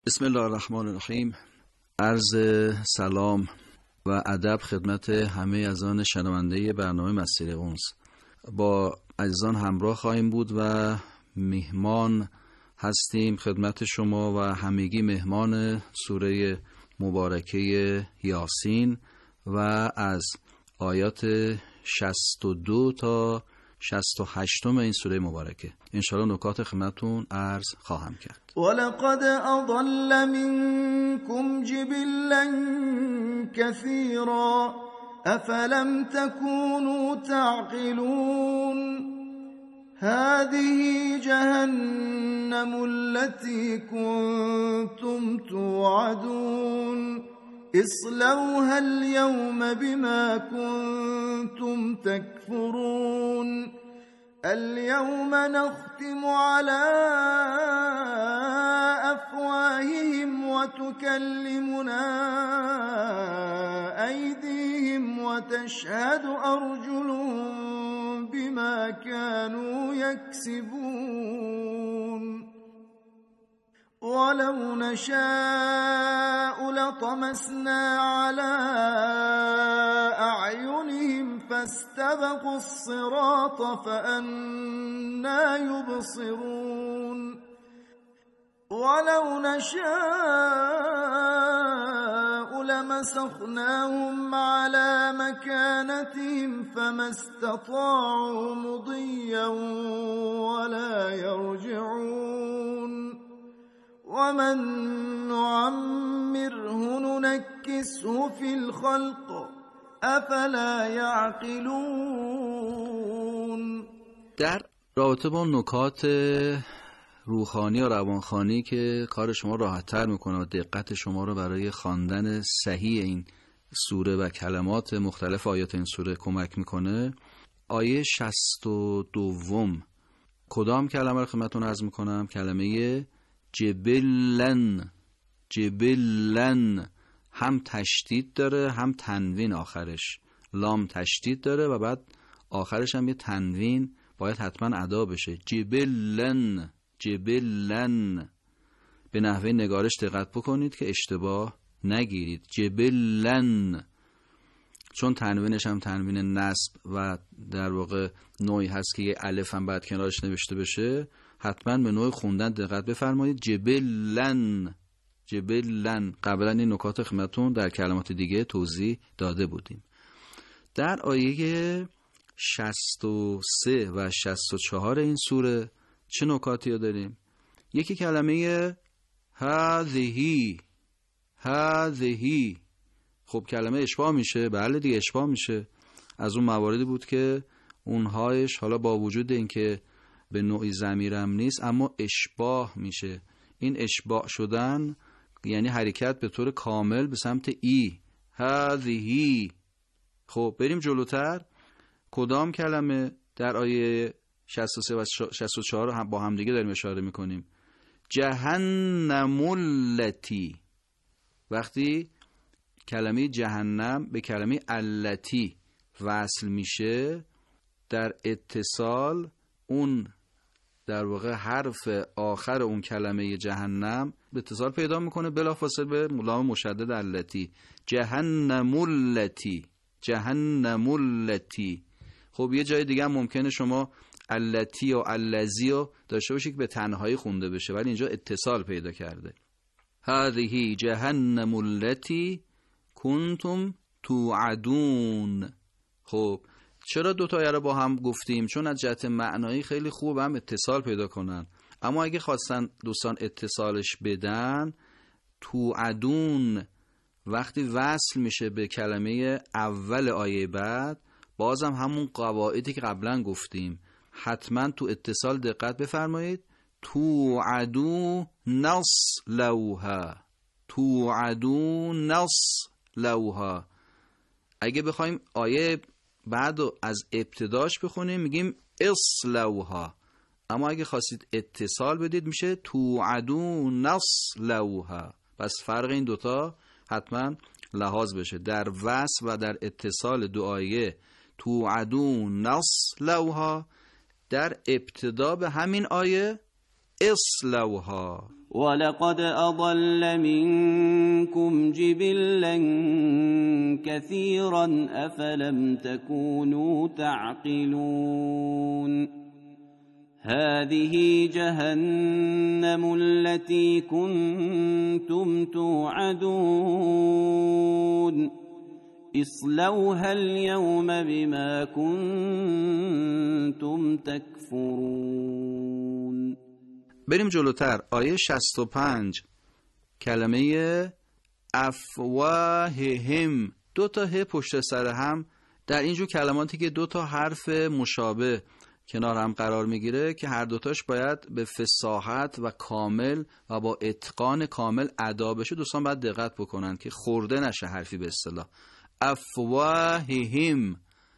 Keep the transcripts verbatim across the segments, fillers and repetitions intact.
بسم الله الرحمن الرحیم. عرض سلام و ادب خدمت همه عزیزان شنونده برنامه مسیر اونس. با عزیزان همراه خواهیم بود و مهمان هستیم خدمت شما و همگی مهمان سوره مبارکه یاسین و از آیات شصت و دو تا شصت و هشت این سوره مبارکه انشاءالله نکات خدمتتون عرض خواهم کرد. ولقد اضل منكم جبلا كثيرا افلم تكونوا تعقلون هذه جهنم التي كنتم توعدون اصلوها اليوم بما كنتم تكفرون اليوم نختم على أفواههم وتكلمنا أيديهم وتشهد أرجلهم بما كانوا يكسبون ولو نشاء لطمسنا على أعينهم فاستبقوا الصراط فأنى يبصرون ولو نشاء لمسخناهم على مكانتهم فما استطاعوا مضيا ولا يرجعون ومن نعمره ننكسه في الخلق افلا يعقلون. در رابطه با نکات روحانی و روانخوانی که کار شما راحت‌تر میکنه و دقت شما رو برای خواندن صحیح این سوره و کلمات مختلف آیات این سوره کمک میکنه، آیه شصت و دوم کدام کلمه رو خدمتتون عرض میکنم؟ کلمه جبلن. جبلن هم تشدید داره هم تنوین آخرش، لام تشدید داره و بعد آخرش هم یه تنوین باید حتما ادا بشه. جبلن جبلن به نحوه نگارش دقت بکنید که اشتباه نگیرید. جبلن چون تنوینش هم تنوین نصب و در واقع نوعی هست که یه الف هم بعد کنارش نوشته بشه، حتما به نوع خوندن دقت بفرمایید. جبلن جبلن. قبلا این نکات خدمتتون در کلمات دیگه توضیح داده بودیم. در آیه شصت و سه و شصت و چهار این سوره چه نکاتی رو داریم؟ یکی کلمه هذهی. هذهی خب کلمه اشباع میشه. بله دیگه اشباع میشه. از اون مواردی بود که اونهایش حالا با وجود اینکه به نوعی ضمیرم نیست اما اشباع میشه. این اشباع شدن یعنی حرکت به طور کامل به سمت ای. هذهی. خب بریم جلوتر. کدام کلمه در آیه شصت و سه و شصت و چهار هم با هم دیگه داریم اشاره میکنیم؟ جهنم التی. وقتی کلمه جهنم به کلمه التی وصل میشه، در اتصال اون در واقع حرف آخر اون کلمه جهنم به اتصال پیدا میکنه بلافاصله به لام مشدد التی. جهنم التی. جهنم التی. خب یه جای دیگه هم ممکنه شما التی و الذی رو داشته باشید که به تنهایی خونده بشه، ولی اینجا اتصال پیدا کرده. هذه جهنم التی کنتم توعدون. خب چرا دو تا رو با هم گفتیم؟ چون از جهت معنایی خیلی خوب هم اتصال پیدا کنن، اما اگه خواستن دوستان اتصالش بدن، توعدون وقتی وصل میشه به کلمه اول آیه بعد، بازم همون قواعدی که قبلا گفتیم حتما تو اتصال دقت بفرمایید. توعدون نصلوها. توعدون نصلوها. اگه بخوایم آیه بعد از ابتداش بخونیم میگیم اصلوها، اما اگه خواستید اتصال بدید میشه توعدون نصلوها. پس فرق این دوتا حتما لحاظ بشه. در وصل و در اتصال دو آیه توعدون نصلوها، در ابتدا به همین آیه اصلوها. ولقد أضل منكم جبلا كثيرا أفلم تكونوا تعقلون هذه جهنم التي كنتم توعدون اصلوها اليوم بما كنتم تكفرون. بریم جلوتر. آیه شصت و پنج کلمه افواههم، دو تا ه پشت سر هم در اینجور کلماتی که دو تا حرف مشابه کنار هم قرار میگیره که هر دوتاش باید به فصاحت و کامل و با اتقان کامل ادا بشه، دوستان باید دقت بکنن که خورده نشه حرفی به اصطلاح. افواههم،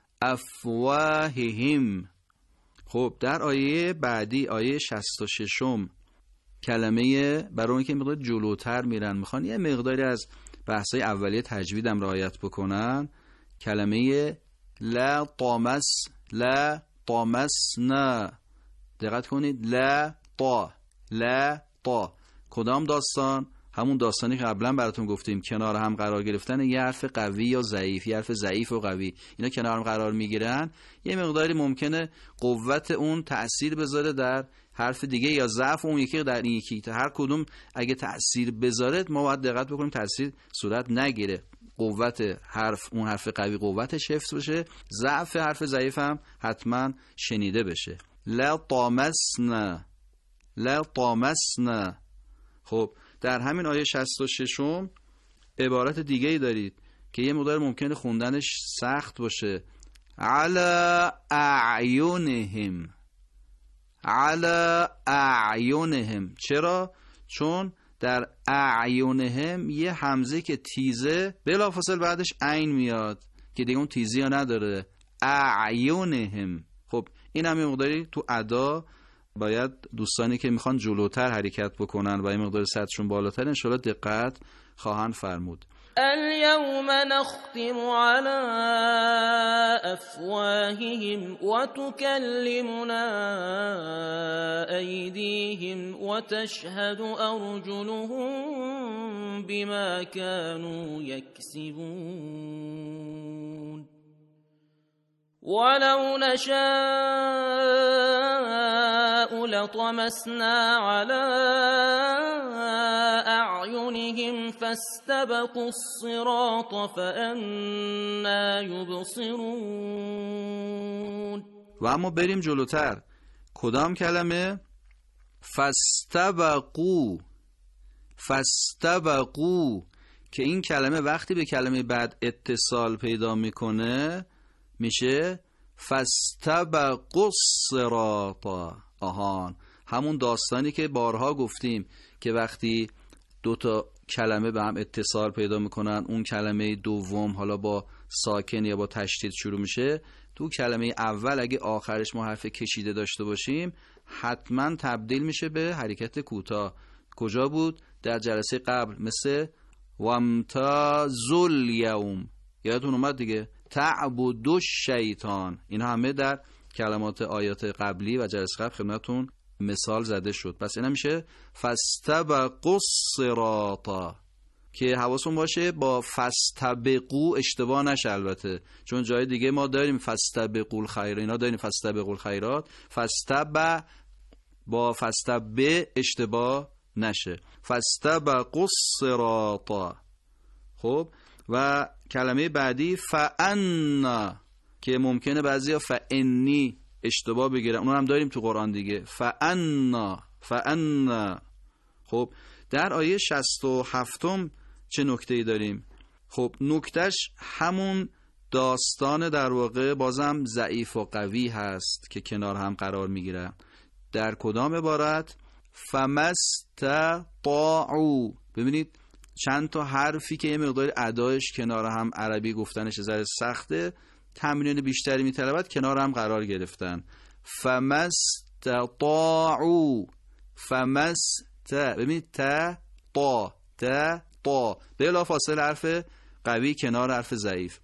افواههم. خب در آیه بعدی، آیه شصت و شش کلمه، برای اون که مقدار جلوتر میرن میخوان یه مقداری از بحثای اولیه تجویدم رعایت بکنن، کلمه لا طامس، لا طامسنا، دقت کنید، لا طا، لا طا. کدام داستان؟ همون داستانی که قبلا براتون گفتیم، کنار هم قرار گرفتن یه حرف قوی یا ضعیف، یه حرف ضعیف و قوی، اینا کنار هم قرار میگیرن، یه مقداری ممکنه قوت اون تأثیر بذاره در حرف دیگه یا ضعف اون یکی در این یکی. هر کدوم اگه تأثیر بذاره ما باید دقت بکنیم تأثیر صورت نگیره، قوت حرف، اون حرف قوی قوتش حفظ بشه، ضعف حرف ضعیف هم حتما شنیده بشه. لا طامسنا، لا طامسنا. خب در همین آیه شصت و شش عبارت دیگه ای دارید که یه مقدار ممکنه خوندنش سخت باشه. علی اعینهم، علی اعینهم. چرا؟ چون در اعینهم یه همزه که تیزه بلافاصله بعدش عین میاد که دیگه اون تیزی ها نداره. اعینهم. خب این هم یه مقداری تو ادا باید دوستانی که میخوان جلوتر حرکت بکنن و یه مقدار سطحشون بالاتر انشالله دقت خواهند فرمود. اليوم نختم على أفواههم وتكلمنا أيديهم وتشهد أرجلهم بما كانوا يكسبون ولو نشاء لطمسنا على أعينهم فاستبقوا الصراط فأنا يبصرون. و اما بریم جلوتر. کدام کلمه؟ فاستبقوا، فاستبقوا، که این کلمه وقتی به کلمه بعد اتصال پیدا میکنه میشه فاستبقوا الصراط. آهان، همون داستانی که بارها گفتیم که وقتی دو تا کلمه به هم اتصال پیدا میکنن، اون کلمه دوم حالا با ساکن یا با تشدید شروع میشه، تو کلمه اول اگه آخرش ما حرف کشیده داشته باشیم حتما تبدیل میشه به حرکت کوتاه. کجا بود؟ در جلسه قبل، مثل وامتازوا الیوم، یادتون اومد دیگه، تعبد الشیطان. اینا همه در کلمات آیات قبلی و جلسه قبل خدمتتون مثال زده شد. پس اینا میشه فاستبقوا الصراط، که حواستون باشه با فاستبقوا اشتباه نشه البته، چون جای دیگه ما داریم فاستبقوا الخیر، اینا داریم فاستبقوا الخیرات، فاستبع با فاستبع اشتباه نشه، فاستبقوا الصراط. خب و کلمه بعدی فأنا، که ممکنه بعضیا فأنی اشتباه بگیرن، اونو هم داریم تو قرآن دیگه، فأنا، فأنا. خب در آیه شصت و هفت چه نکته‌ای داریم؟ خب نکتهش همون داستان در واقع بازم ضعیف و قوی هست که کنار هم قرار میگیره. در کدام عبارت؟ فمستطاعوا. ببینید چند تا حرفی که یه مقدار ادایش کنار هم عربی گفتنش ذره سخته، تمرین بیشتری میطلبد، کنار هم قرار گرفتن. فمستطاعوا، فمست، ببینید تا تا تا تا بلا فاصله حرف قوی کنار حرف ضعیف.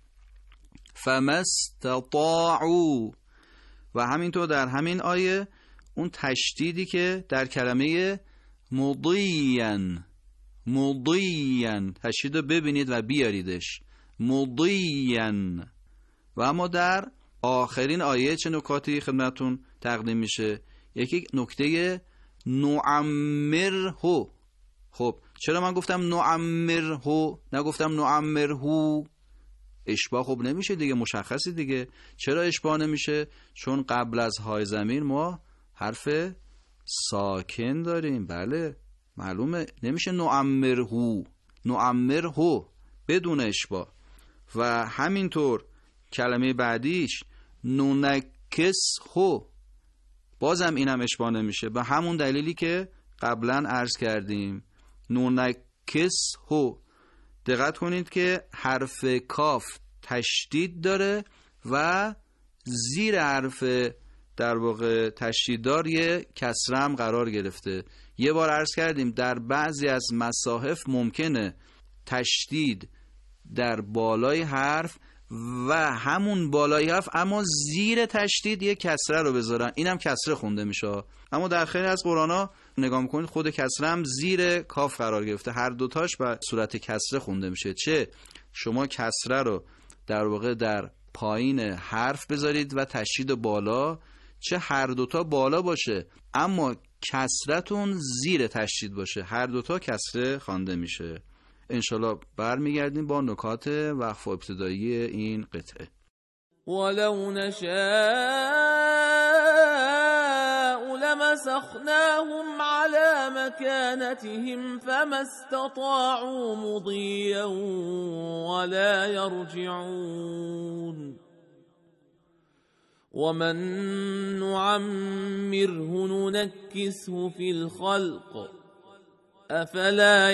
فمستطاعوا. و همینطور در همین آیه اون تشدیدی که در کلمه مضیّن مضیّن، تشدید رو ببینید و بیاریدش، مضیّن. و اما در آخرین آیه چه نکاتی خدمتون تقدیم میشه؟ یکی نکته نعمره. خب چرا من گفتم نعمره نگفتم نعمره؟ اشباع خب نمیشه دیگه، مشخصی دیگه. چرا اشباع نمیشه؟ چون قبل از های ضمیر ما حرف ساکن داریم. بله معلومه، نمیشه نعمره نعمره بدون اشباع. و همینطور کلمه بعدیش نونکسه، بازم اینم اشباع نمیشه، به همون دلیلی که قبلا عرض کردیم. نونکسه، دقت کنید که حرف کاف تشدید داره و زیر حرف در واقع تشدیددار یه کسره هم قرار گرفته. یه بار عرض کردیم در بعضی از مصاحف ممکنه تشدید در بالای حرف و همون بالای حرف اما زیر تشدید یه کسره رو بذارن، اینم کسره خونده میشه. اما در خیلی از قرآن‌ها نگاه میکنید خود کسره هم زیر کاف قرار گرفته، هر دوتاش به صورت کسره خونده میشه. چه شما کسره رو در واقع در پایین حرف بذارید و تشدید بالا، چه هر دوتا بالا باشه اما کسرتون زیر تشدید باشه، هر دوتا کسره خوانده میشه. انشالله برمیگردیم با نکات وقف و ابتدایی این قطعه. ولو نشاء لمسخناهم على مكانتهم فما استطاعوا مضيا ولا يرجعون ومن نعمره ننكسه في الخلق افلا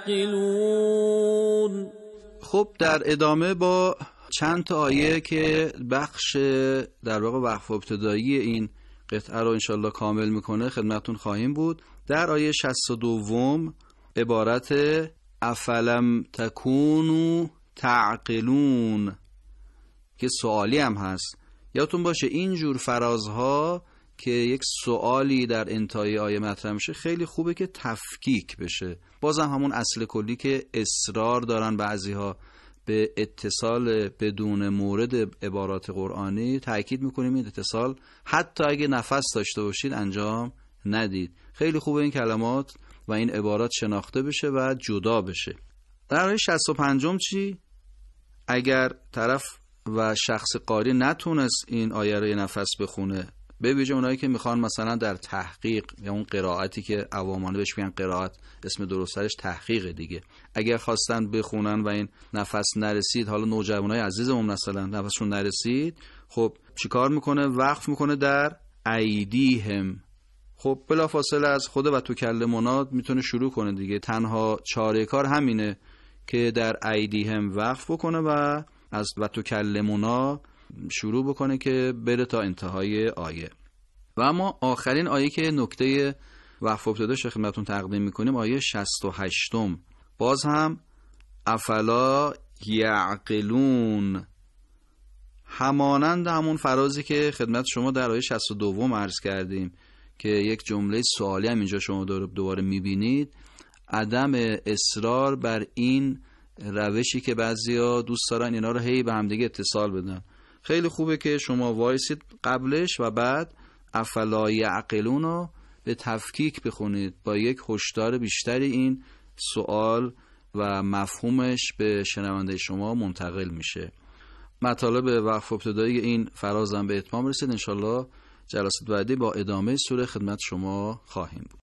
یعقلون. خب در ادامه با چند تا آیه که بخش در واقع وقف ابتدایی این قطعه رو انشالله کامل میکنه خدمتون خواهیم بود. در آیه شصت و دو عبارت افلم تکونو تعقلون که سوالی هم هست. یادتون باشه اینجور فرازها که یک سوالی در انتهای آیه مطرح میشه خیلی خوبه که تفکیک بشه. بازم همون اصل کلی که اصرار دارن بعضیها به اتصال بدون مورد عبارات قرآنی، تأکید میکنیم این اتصال حتی اگه نفس داشته باشید انجام ندید. خیلی خوبه این کلمات و این عبارات شناخته بشه و جدا بشه. در آیه شصت و پنج چی؟ اگر طرف و شخص قاری نتونست این آیه رو یه نفس بخونه، به ویژه اونایی که میخوان مثلا در تحقیق یا اون قرائتی که عوامانه بهش میگن قرائت، اسم درستش تحقیق دیگه، اگر خواستن بخونن و این نفس نرسید، حالا نوجوانای عزیزمون مثلا نفسشون نرسید، خب چیکار میکنه؟ وقف میکنه در ایدیهم. خب بلافاصله از خود و تکلمونات میتونه شروع کنه دیگه. تنها چاره کار همینه که در ایدیهم وقف بکنه و از و تکلمونا شروع بکنه که بره تا انتهای آیه. و اما آخرین آیه که نکته وقف ابتداش خدمتتون تقدیم میکنیم آیه شصت و هشت، باز هم افلا یعقلون، همانند همون فرازی که خدمت شما در آیه شصت و دو عرض کردیم که یک جمله سوالی هم اینجا شما دوباره میبینید، عدم اصرار بر این روشی که بعضیا دوست دارن اینا رو هی به هم دیگه اتصال بدن. خیلی خوبه که شما وایسید قبلش و بعد افلا یعقلون رو به تفکیک بخونید، با یک هشدار بیشتری این سوال و مفهومش به شنونده شما منتقل میشه. مطالب وقف ابتدایی این فرازم به اتمام رسید. انشالله جلسات بعدی با ادامه سوره خدمت شما خواهیم بود.